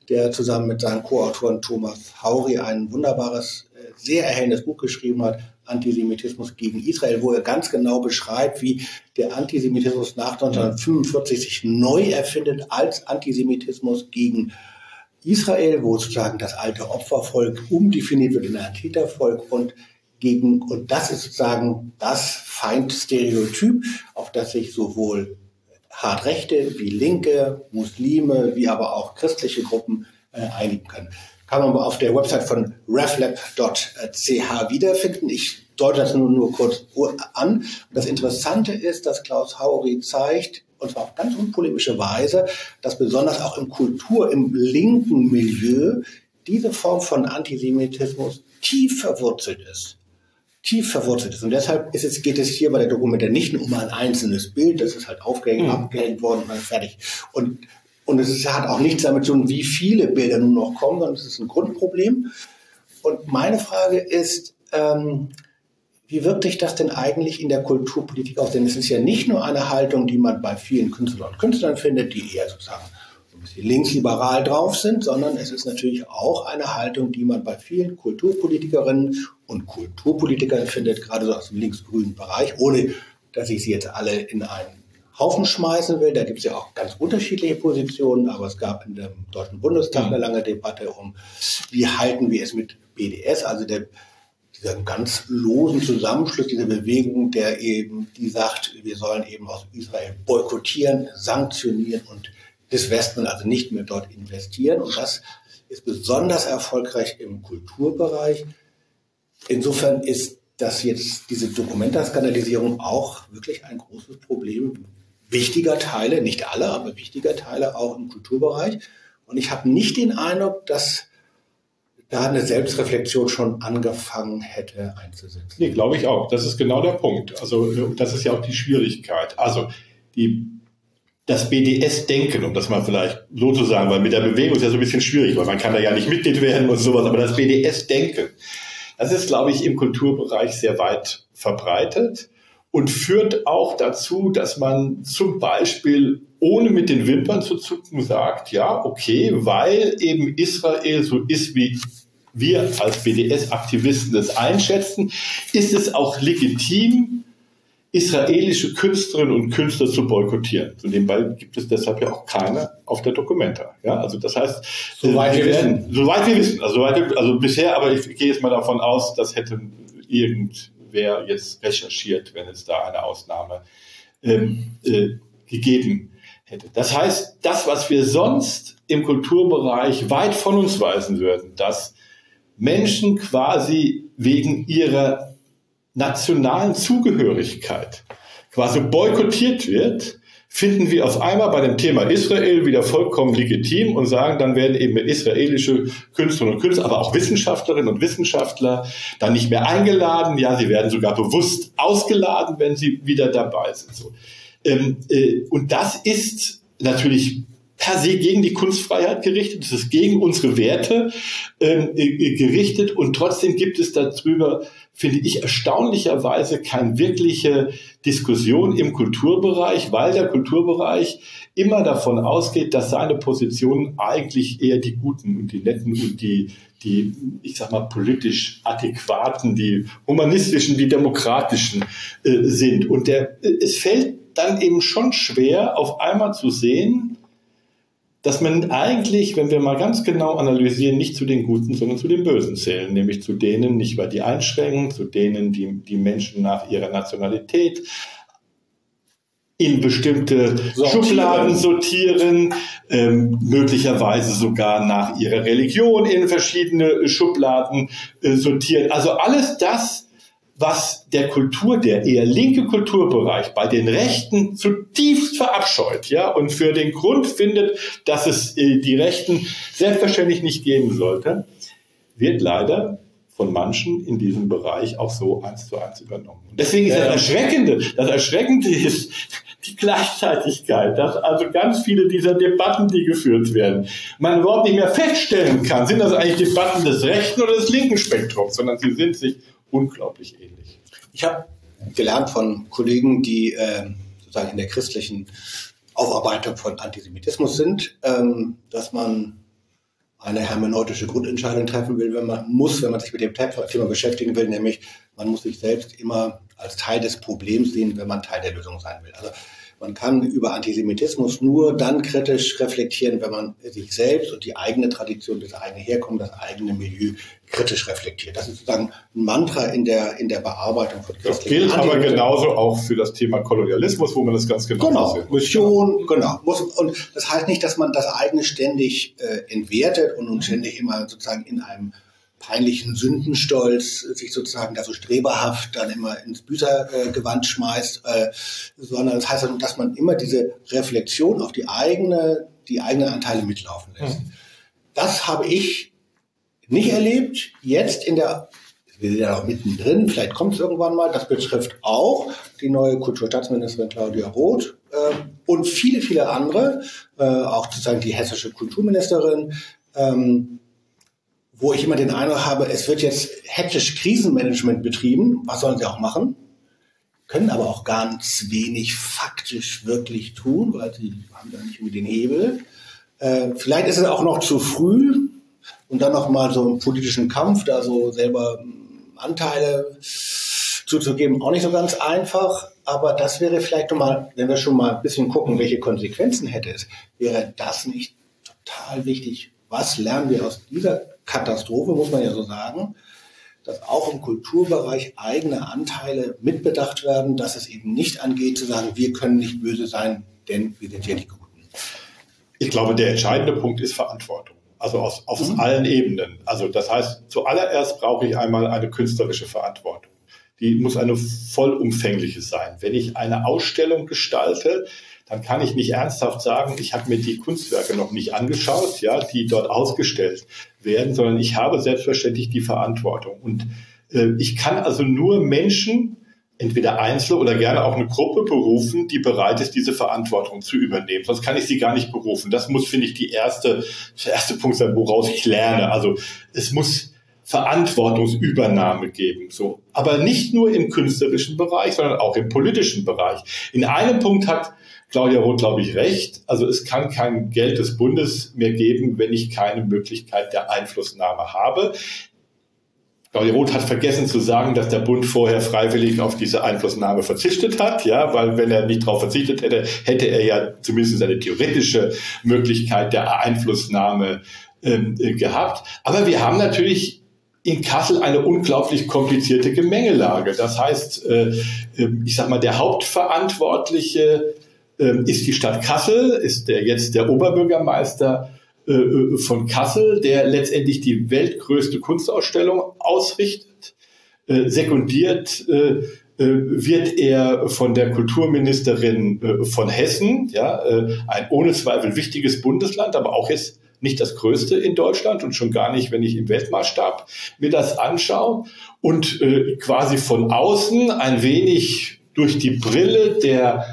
C: der zusammen mit seinem Co-Autoren Thomas Haury ein wunderbares, sehr erhellendes Buch geschrieben hat, Antisemitismus gegen Israel, wo er ganz genau beschreibt, wie der Antisemitismus nach 1945 sich neu erfindet als Antisemitismus gegen Israel, wo sozusagen das alte Opfervolk umdefiniert wird in ein Tätervolk und das ist sozusagen das Feindstereotyp, auf das sich sowohl Hardrechte wie Linke, Muslime, wie aber auch christliche Gruppen einigen können. Kann man auf der Website von reflab.ch wiederfinden. Ich deute das nur kurz an. Das Interessante ist, dass Klaus Haury zeigt, und zwar auf ganz unpolemische Weise, dass besonders auch im linken Milieu diese Form von Antisemitismus tief verwurzelt ist. Und deshalb geht es hier bei der Dokumenta nicht nur um ein einzelnes Bild, das ist halt abgehängt worden und dann fertig. Und es hat auch nichts damit zu tun, wie viele Bilder nun noch kommen, sondern es ist ein Grundproblem. Und meine Frage ist, wie wirkt sich das denn eigentlich in der Kulturpolitik aus? Denn es ist ja nicht nur eine Haltung, die man bei vielen Künstlern und Künstlern findet, die eher sozusagen so ein bisschen linksliberal drauf sind, sondern es ist natürlich auch eine Haltung, die man bei vielen Kulturpolitikerinnen und Kulturpolitikern findet, gerade so aus dem linksgrünen Bereich, ohne dass ich sie jetzt alle in einen Haufen schmeißen will. Da gibt es ja auch ganz unterschiedliche Positionen, aber es gab in dem Deutschen Bundestag eine lange Debatte wie halten wir es mit BDS, also dieser ganz losen Zusammenschluss dieser Bewegung, die sagt, wir sollen eben aus Israel boykottieren, sanktionieren und disvesten, also nicht mehr dort investieren. Und das ist besonders erfolgreich im Kulturbereich. Insofern ist das jetzt diese Documenta-Skandalisierung auch wirklich ein großes Problem wichtiger Teile, nicht alle, aber wichtiger Teile auch im Kulturbereich. Und ich habe nicht den Eindruck, dass da eine Selbstreflexion schon angefangen hätte einzusetzen.
D: Nee, glaube ich auch. Das ist genau der Punkt. Also das ist ja auch die Schwierigkeit. Also das BDS-Denken, um das mal vielleicht so zu sagen, weil mit der Bewegung ist ja so ein bisschen schwierig, weil man kann da ja nicht Mitglied werden und sowas, aber das BDS-Denken, das ist, glaube ich, im Kulturbereich sehr weit verbreitet und führt auch dazu, dass man zum Beispiel ohne mit den Wimpern zu zucken sagt, ja, okay, weil eben Israel so ist, wie wir als BDS-Aktivisten das einschätzen, ist es auch legitim, israelische Künstlerinnen und Künstler zu boykottieren. Und nebenbei gibt es deshalb ja auch keine auf der Documenta. Ja, also das heißt, soweit wir wissen, also bisher, aber ich gehe jetzt mal davon aus, das hätte irgendwer jetzt recherchiert, wenn es da eine Ausnahme gegeben hätte. Das heißt, das, was wir sonst im Kulturbereich weit von uns weisen würden, dass Menschen quasi wegen ihrer nationalen Zugehörigkeit quasi boykottiert wird, finden wir auf einmal bei dem Thema Israel wieder vollkommen legitim und sagen, dann werden eben israelische Künstlerinnen und Künstler, aber auch Wissenschaftlerinnen und Wissenschaftler dann nicht mehr eingeladen. Ja, sie werden sogar bewusst ausgeladen, wenn sie wieder dabei sind. So. Und das ist natürlich per se gegen die Kunstfreiheit gerichtet, es ist gegen unsere Werte gerichtet und trotzdem gibt es darüber, finde ich, erstaunlicherweise keine wirkliche Diskussion im Kulturbereich, weil der Kulturbereich immer davon ausgeht, dass seine Positionen eigentlich eher die guten und die netten und die ich sag mal, politisch adäquaten, die humanistischen, die demokratischen sind. Und es fällt dann eben schon schwer, auf einmal zu sehen, dass man eigentlich, wenn wir mal ganz genau analysieren, nicht zu den Guten, sondern zu den Bösen zählen, nämlich zu denen, nicht weil die einschränken, zu denen, die Menschen nach ihrer Nationalität in bestimmte Schubladen sortieren, möglicherweise sogar nach ihrer Religion in verschiedene Schubladen sortieren. Also alles das, was der eher linke Kulturbereich bei den Rechten zutiefst verabscheut, ja, und für den Grund findet, dass es die Rechten selbstverständlich nicht geben sollte, wird leider von manchen in diesem Bereich auch so 1:1 übernommen. Und deswegen ist das Erschreckende ist die Gleichzeitigkeit, dass also ganz viele dieser Debatten, die geführt werden, man überhaupt nicht mehr feststellen kann, sind das eigentlich Debatten des rechten oder des linken Spektrums, sondern sie sind sich unglaublich ähnlich.
C: Ich habe gelernt von Kollegen, die sozusagen in der christlichen Aufarbeitung von Antisemitismus sind, dass man eine hermeneutische Grundentscheidung treffen will, wenn man sich mit dem Thema beschäftigen will, nämlich man muss sich selbst immer als Teil des Problems sehen, wenn man Teil der Lösung sein will. Also man kann über Antisemitismus nur dann kritisch reflektieren, wenn man sich selbst und die eigene Tradition, das eigene Herkommen, das eigene Milieu kritisch reflektiert. Das ist sozusagen ein Mantra in der Bearbeitung von
D: Das gilt aber genauso auch für das Thema Kolonialismus, wo man das ganz genau
C: sieht. Mission, genau. Und das heißt nicht, dass man das eigene ständig entwertet und ständig immer sozusagen in einem peinlichen Sündenstolz sich sozusagen da so streberhaft dann immer ins Büßergewand schmeißt, sondern das heißt, dass man immer diese Reflexion auf die eigenen Anteile mitlaufen lässt. Das habe ich nicht erlebt. Jetzt wir sind ja noch mittendrin, vielleicht kommt es irgendwann mal. Das betrifft auch die neue Kulturstaatsministerin Claudia Roth und viele, viele andere, auch sozusagen die hessische Kulturministerin, wo ich immer den Eindruck habe, es wird jetzt hektisch Krisenmanagement betrieben. Was sollen sie auch machen? Können aber auch ganz wenig faktisch wirklich tun, weil sie haben da nicht irgendwie den Hebel. Vielleicht ist es auch noch zu früh und dann noch mal so einen politischen Kampf, da so selber Anteile zuzugeben, auch nicht so ganz einfach. Aber das wäre vielleicht nochmal, wenn wir schon mal ein bisschen gucken, welche Konsequenzen hätte es, wäre das nicht total wichtig. Was lernen wir aus dieser Katastrophe, muss man ja so sagen, dass auch im Kulturbereich eigene Anteile mitbedacht werden, dass es eben nicht angeht zu sagen, wir können nicht böse sein, denn wir sind ja die Guten.
D: Ich glaube, der entscheidende Punkt ist Verantwortung. Also aus allen Ebenen. Also das heißt, zuallererst brauche ich einmal eine künstlerische Verantwortung. Die muss eine vollumfängliche sein. Wenn ich eine Ausstellung gestalte, dann kann ich nicht ernsthaft sagen, ich habe mir die Kunstwerke noch nicht angeschaut, ja, die dort ausgestellt werden, sondern ich habe selbstverständlich die Verantwortung. Und ich kann also nur Menschen, entweder Einzelne oder gerne auch eine Gruppe berufen, die bereit ist, diese Verantwortung zu übernehmen. Sonst kann ich sie gar nicht berufen. Das muss, finde ich, der erste Punkt sein, woraus ich lerne. Also es muss Verantwortungsübernahme geben, so. Aber nicht nur im künstlerischen Bereich, sondern auch im politischen Bereich. In einem Punkt hat Claudia Roth, glaube ich, recht. Also es kann kein Geld des Bundes mehr geben, wenn ich keine Möglichkeit der Einflussnahme habe. Claudia Roth hat vergessen zu sagen, dass der Bund vorher freiwillig auf diese Einflussnahme verzichtet hat, ja, weil wenn er nicht darauf verzichtet hätte, hätte er ja zumindest eine theoretische Möglichkeit der Einflussnahme gehabt. Aber wir haben natürlich in Kassel eine unglaublich komplizierte Gemengelage. Das heißt, ich sag mal, der Hauptverantwortliche ist die Stadt Kassel, ist jetzt der Oberbürgermeister von Kassel, der letztendlich die weltgrößte Kunstausstellung ausrichtet. Sekundiert wird er von der Kulturministerin von Hessen, ja, ein ohne Zweifel wichtiges Bundesland, aber auch jetzt nicht das größte in Deutschland und schon gar nicht, wenn ich im Weltmaßstab mir das anschaue. Und quasi von außen ein wenig durch die Brille der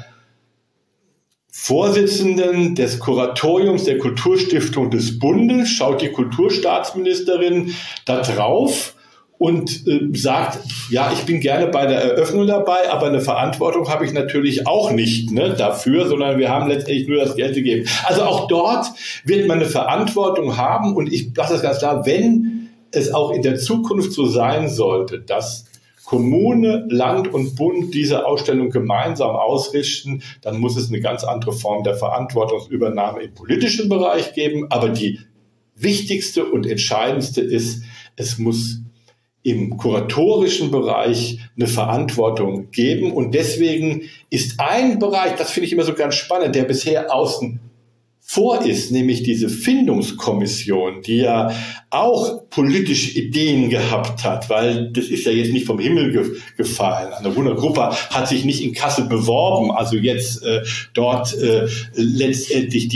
D: Vorsitzenden des Kuratoriums der Kulturstiftung des Bundes schaut die Kulturstaatsministerin da drauf und sagt, ja, ich bin gerne bei der Eröffnung dabei, aber eine Verantwortung habe ich natürlich auch nicht, ne, dafür, sondern wir haben letztendlich nur das Geld gegeben. Also auch dort wird man eine Verantwortung haben und ich sage das ganz klar, wenn es auch in der Zukunft so sein sollte, dass Kommune, Land und Bund diese Ausstellung gemeinsam ausrichten, dann muss es eine ganz andere Form der Verantwortungsübernahme im politischen Bereich geben. Aber die wichtigste und entscheidendste ist, es muss im kuratorischen Bereich eine Verantwortung geben. Und deswegen ist ein Bereich, das finde ich immer so ganz spannend, der bisher außen vor ist, nämlich diese Findungskommission, die ja auch politische Ideen gehabt hat, weil das ist ja jetzt nicht vom Himmel gefallen. Eine Wundergruppe hat sich nicht in Kassel beworben, also jetzt dort letztendlich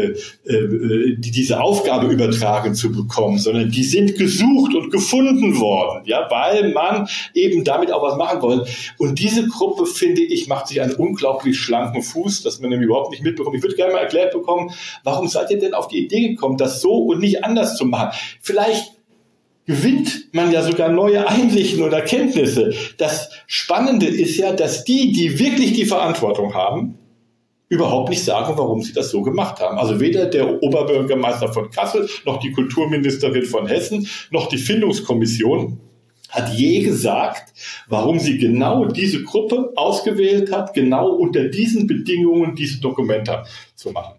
D: diese Aufgabe übertragen zu bekommen, sondern die sind gesucht und gefunden worden, ja, weil man eben damit auch was machen wollte. Und diese Gruppe, finde ich, macht sich einen unglaublich schlanken Fuß, dass man nämlich überhaupt nicht mitbekommt. Ich würde gerne mal erklärt bekommen, warum seid ihr denn auf die Idee gekommen, das so und nicht anders zu machen? Vielleicht gewinnt man ja sogar neue Einsichten und Erkenntnisse. Das Spannende ist ja, dass die wirklich die Verantwortung haben, überhaupt nicht sagen, warum sie das so gemacht haben. Also weder der Oberbürgermeister von Kassel, noch die Kulturministerin von Hessen, noch die Findungskommission hat je gesagt, warum sie genau diese Gruppe ausgewählt hat, genau unter diesen Bedingungen diese Dokumente zu machen.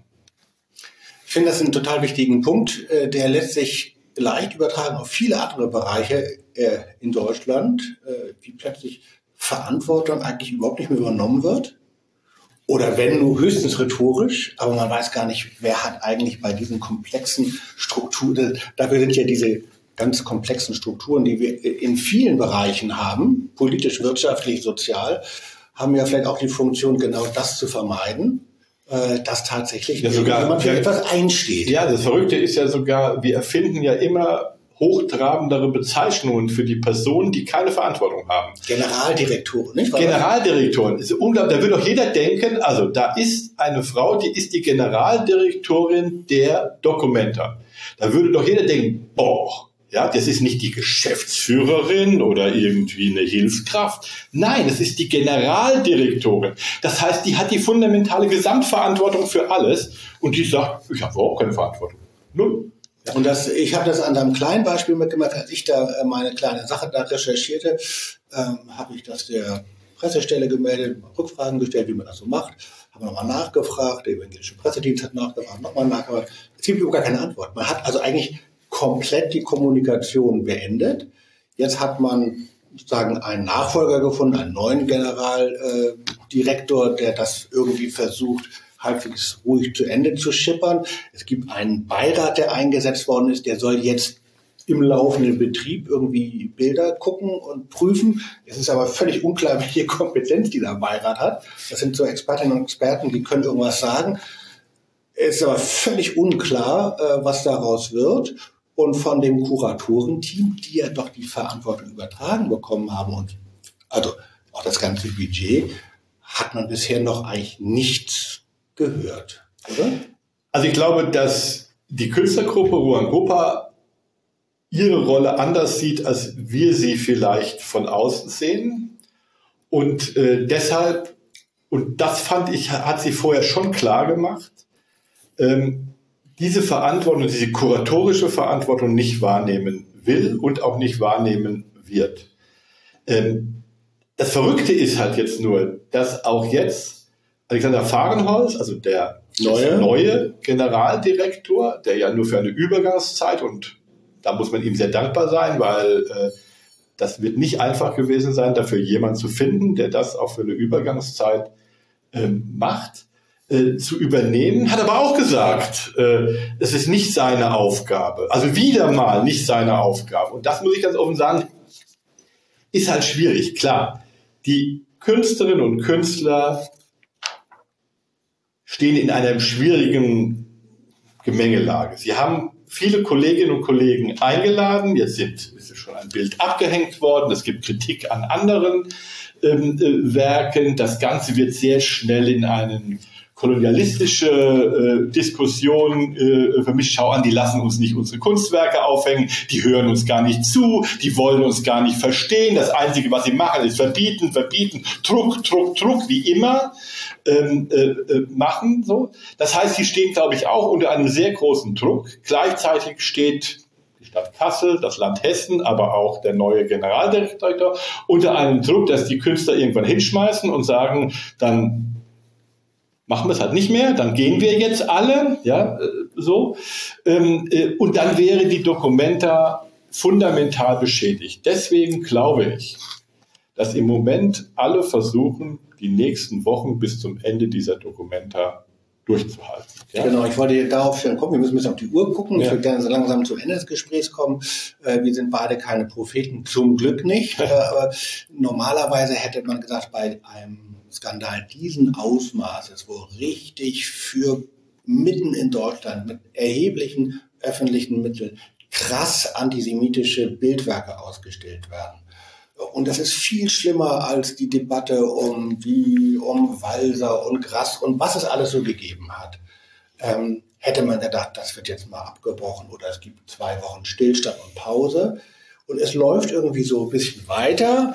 C: Ich finde das einen total wichtigen Punkt, der lässt sich leicht übertragen auf viele andere Bereiche in Deutschland, wie plötzlich Verantwortung eigentlich überhaupt nicht mehr übernommen wird. Oder wenn nur höchstens rhetorisch, aber man weiß gar nicht, wer hat eigentlich bei diesen komplexen Strukturen, dafür sind ja diese ganz komplexen Strukturen, die wir in vielen Bereichen haben, politisch, wirtschaftlich, sozial, haben ja vielleicht auch die Funktion, genau das zu vermeiden, dass tatsächlich jemand für etwas einsteht.
D: Ja, das Verrückte ist ja sogar, wir erfinden ja immer hochtrabendere Bezeichnungen für die Personen, die keine Verantwortung haben.
C: Generaldirektoren, nicht wahr?
D: Generaldirektoren. Ist unglaublich. Da würde doch jeder denken, also da ist eine Frau, die ist die Generaldirektorin der Documenta. Da würde doch jeder denken, boah, ja, das ist nicht die Geschäftsführerin oder irgendwie eine Hilfskraft. Nein, es ist die Generaldirektorin. Das heißt, die hat die fundamentale Gesamtverantwortung für alles und die sagt, ich habe überhaupt keine Verantwortung. Null.
C: Und ich habe das an einem kleinen Beispiel mitgemacht, als ich da meine kleine Sache da recherchierte, habe ich das der Pressestelle gemeldet, Rückfragen gestellt, wie man das so macht, habe nochmal nachgefragt, der evangelische Pressedienst hat nachgefragt, nochmal nachgefragt. Es gibt überhaupt gar keine Antwort. Man hat also eigentlich komplett die Kommunikation beendet. Jetzt hat man sozusagen einen Nachfolger gefunden, einen neuen Generaldirektor, der das irgendwie versucht, halbwegs ruhig zu Ende zu schippern. Es gibt einen Beirat, der eingesetzt worden ist, der soll jetzt im laufenden Betrieb irgendwie Bilder gucken und prüfen. Es ist aber völlig unklar, welche Kompetenz dieser Beirat hat. Das sind so Expertinnen und Experten, die können irgendwas sagen. Es ist aber völlig unklar, was daraus wird. Und von dem Kuratorenteam, die ja doch die Verantwortung übertragen bekommen haben und also auch das ganze Budget, hat man bisher noch eigentlich nichts gehört, oder?
D: Also ich glaube, dass die Künstlergruppe Ruangrupa ihre Rolle anders sieht, als wir sie vielleicht von außen sehen. Und deshalb, und das fand ich, hat sie vorher schon klar gemacht, diese Verantwortung, diese kuratorische Verantwortung nicht wahrnehmen will und auch nicht wahrnehmen wird. Das Verrückte ist halt jetzt nur, dass auch jetzt Alexander Fahrenholz, also der neue Generaldirektor, der ja nur für eine Übergangszeit, und da muss man ihm sehr dankbar sein, weil das wird nicht einfach gewesen sein, dafür jemanden zu finden, der das auch für eine Übergangszeit macht, zu übernehmen, hat aber auch gesagt, es ist nicht seine Aufgabe, also wieder mal nicht seine Aufgabe. Und das muss ich ganz offen sagen, ist halt schwierig. Klar, die Künstlerinnen und Künstler stehen in einer schwierigen Gemengelage. Sie haben viele Kolleginnen und Kollegen eingeladen, jetzt ist schon ein Bild abgehängt worden, es gibt Kritik an anderen Werken, das Ganze wird sehr schnell in einen kolonialistische Diskussion vermischt. Schau an, die lassen uns nicht unsere Kunstwerke aufhängen, die hören uns gar nicht zu, die wollen uns gar nicht verstehen. Das Einzige, was sie machen, ist verbieten, Druck, wie immer machen. So. Das heißt, sie stehen, glaube ich, auch unter einem sehr großen Druck. Gleichzeitig steht die Stadt Kassel, das Land Hessen, aber auch der neue Generaldirektor unter einem Druck, dass die Künstler irgendwann hinschmeißen und sagen, dann machen wir es halt nicht mehr, dann gehen wir jetzt alle, ja, so. Und dann wäre die Documenta fundamental beschädigt. Deswegen glaube ich, dass im Moment alle versuchen, die nächsten Wochen bis zum Ende dieser Documenta durchzuhalten. Ja?
C: Genau, ich wollte darauf schon kommen, wir müssen ein bisschen auf die Uhr gucken, ich würde gerne so langsam zum Ende des Gesprächs kommen. Wir sind beide keine Propheten, zum Glück nicht. Aber normalerweise hätte man gesagt, bei einem Skandal diesen Ausmaßes, wo richtig für mitten in Deutschland mit erheblichen öffentlichen Mitteln krass antisemitische Bildwerke ausgestellt werden. Und das ist viel schlimmer als die Debatte um Walser und Grass und was es alles so gegeben hat. Hätte man gedacht, das wird jetzt mal abgebrochen oder es gibt 2 Wochen Stillstand und Pause. Und es läuft irgendwie so ein bisschen weiter.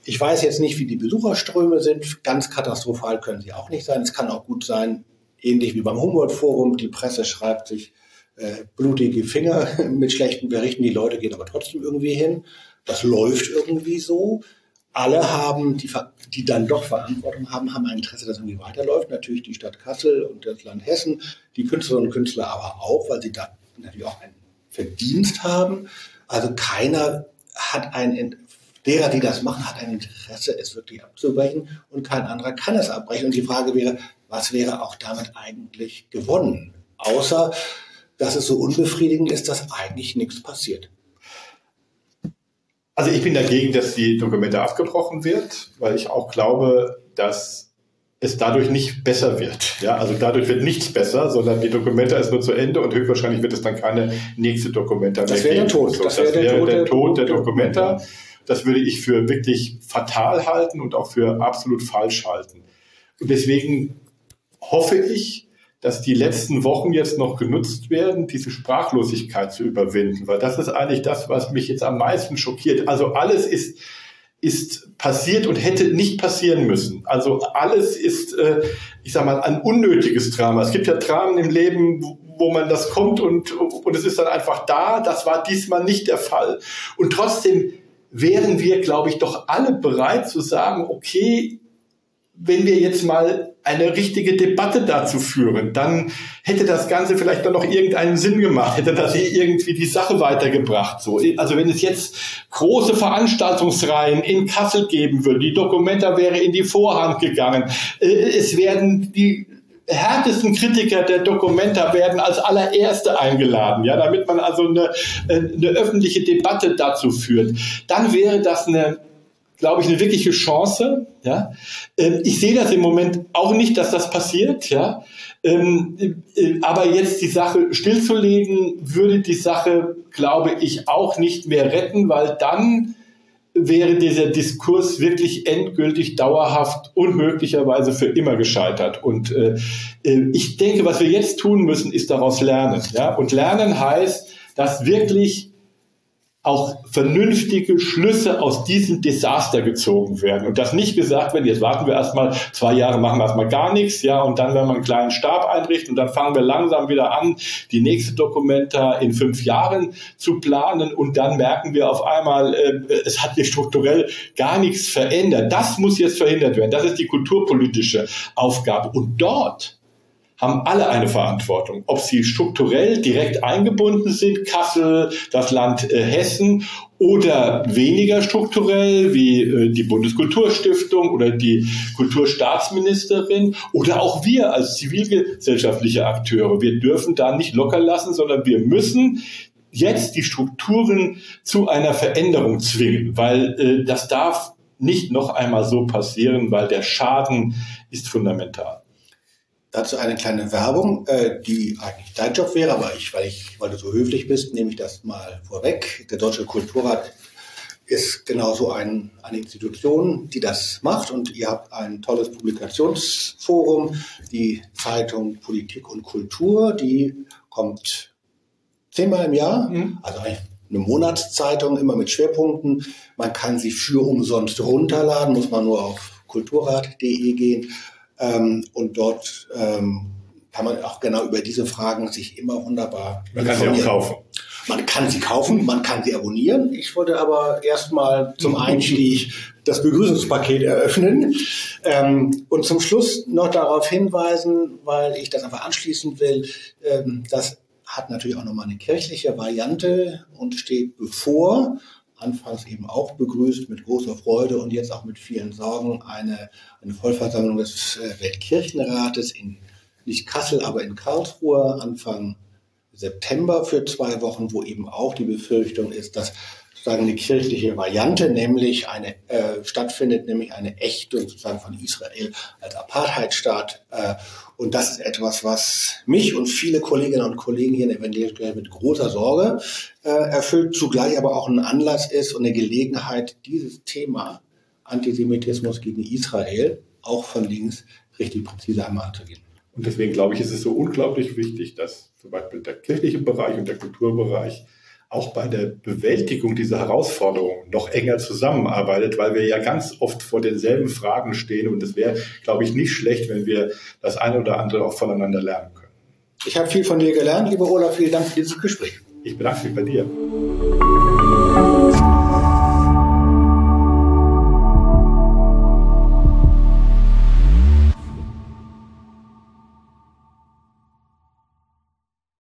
C: Ich weiß jetzt nicht, wie die Besucherströme sind. Ganz katastrophal können sie auch nicht sein. Es kann auch gut sein, ähnlich wie beim Humboldt-Forum, die Presse schreibt sich blutige Finger mit schlechten Berichten. Die Leute gehen aber trotzdem irgendwie hin. Das läuft irgendwie so. Alle haben, die dann doch Verantwortung haben ein Interesse, dass es irgendwie weiterläuft. Natürlich die Stadt Kassel und das Land Hessen, die Künstlerinnen und Künstler aber auch, weil sie da natürlich auch einen Verdienst haben. Also keiner hat derer, die das machen, hat ein Interesse, es wirklich abzubrechen, und kein anderer kann es abbrechen. Und die Frage wäre, was wäre auch damit eigentlich gewonnen? Außer, dass es so unbefriedigend ist, dass eigentlich nichts passiert.
D: Also ich bin dagegen, dass die Documenta abgebrochen wird, weil ich auch glaube, dass es dadurch nicht besser wird. Ja, also dadurch wird nichts besser, sondern die Documenta ist nur zu Ende und höchstwahrscheinlich wird es dann keine nächste Documenta mehr geben. Das wäre der Tod der Documenta. Das würde ich für wirklich fatal halten und auch für absolut falsch halten. Und deswegen hoffe ich, dass die letzten Wochen jetzt noch genutzt werden, diese Sprachlosigkeit zu überwinden. Weil das ist eigentlich das, was mich jetzt am meisten schockiert. Also alles ist passiert und hätte nicht passieren müssen. Also alles ist, ich sag mal, ein unnötiges Drama. Es gibt ja Dramen im Leben, wo man das kommt und es ist dann einfach da. Das war diesmal nicht der Fall. Und trotzdem wären wir, glaube ich, doch alle bereit zu sagen, okay, wenn wir jetzt mal eine richtige Debatte dazu führen, dann hätte das Ganze vielleicht doch noch irgendeinen Sinn gemacht, hätte das irgendwie die Sache weitergebracht. So, also wenn es jetzt große Veranstaltungsreihen in Kassel geben würde, die Documenta wäre in die Vorhand gegangen, es werden die härtesten Kritiker der Documenta werden als allererste eingeladen, ja, damit man also eine öffentliche Debatte dazu führt, dann wäre das glaube ich, eine wirkliche Chance. Ja, ich sehe das im Moment auch nicht, dass das passiert. Ja, aber jetzt die Sache stillzulegen, würde die Sache, glaube ich, auch nicht mehr retten, weil dann wäre dieser Diskurs wirklich endgültig, dauerhaft und möglicherweise für immer gescheitert. Und ich denke, was wir jetzt tun müssen, ist daraus lernen. Ja, und lernen heißt, dass wirklich auch vernünftige Schlüsse aus diesem Desaster gezogen werden und dass nicht gesagt wird, jetzt warten wir erstmal 2 Jahre, machen wir erstmal gar nichts, ja, und dann werden wir einen kleinen Stab einrichten und dann fangen wir langsam wieder an, die nächste Documenta in 5 Jahren zu planen und dann merken wir auf einmal, es hat sich strukturell gar nichts verändert. Das muss jetzt verhindert werden. Das ist die kulturpolitische Aufgabe. Und dort haben alle eine Verantwortung, ob sie strukturell direkt eingebunden sind, Kassel, das Land Hessen, oder weniger strukturell, wie die Bundeskulturstiftung oder die Kulturstaatsministerin, oder auch wir als zivilgesellschaftliche Akteure. Wir dürfen da nicht locker lassen, sondern wir müssen jetzt die Strukturen zu einer Veränderung zwingen, weil das darf nicht noch einmal so passieren, weil der Schaden ist fundamental.
C: Dazu eine kleine Werbung, die eigentlich dein Job wäre, aber weil du so höflich bist, nehme ich das mal vorweg. Der Deutsche Kulturrat ist genauso eine Institution, die das macht, und ihr habt ein tolles Publikationsforum, die Zeitung Politik und Kultur, die kommt 10-mal im Jahr, also eine Monatszeitung, immer mit Schwerpunkten. Man kann sie für umsonst runterladen, muss man nur auf kulturrat.de gehen. Und dort kann man auch genau über diese Fragen sich immer wunderbar
D: informieren. Man kann sie auch kaufen.
C: Man kann sie kaufen, man kann sie abonnieren. Ich wollte aber erstmal zum Einstieg das Begrüßungspaket eröffnen und zum Schluss noch darauf hinweisen, weil ich das einfach anschließen will, das hat natürlich auch nochmal eine kirchliche Variante und steht bevor. Anfangs eben auch begrüßt mit großer Freude und jetzt auch mit vielen Sorgen eine Vollversammlung des Weltkirchenrates in nicht Kassel, aber in Karlsruhe Anfang September für 2 Wochen, wo eben auch die Befürchtung ist, dass sozusagen eine kirchliche Variante nämlich stattfindet, nämlich eine Ächtung sozusagen von Israel als Apartheidstaat. Und das ist etwas, was mich und viele Kolleginnen und Kollegen hier in der evangelischen Kirche mit großer Sorge erfüllt, zugleich aber auch ein Anlass ist und eine Gelegenheit, dieses Thema Antisemitismus gegen Israel auch von links richtig präzise einmal anzugehen.
D: Und deswegen glaube ich, ist es so unglaublich wichtig, dass zum Beispiel der kirchliche Bereich und der Kulturbereich auch bei der Bewältigung dieser Herausforderungen noch enger zusammenarbeitet, weil wir ja ganz oft vor denselben Fragen stehen. Und es wäre, glaube ich, nicht schlecht, wenn wir das eine oder andere auch voneinander lernen können.
C: Ich habe viel von dir gelernt, lieber Olaf. Vielen Dank für dieses Gespräch.
D: Ich bedanke mich bei dir.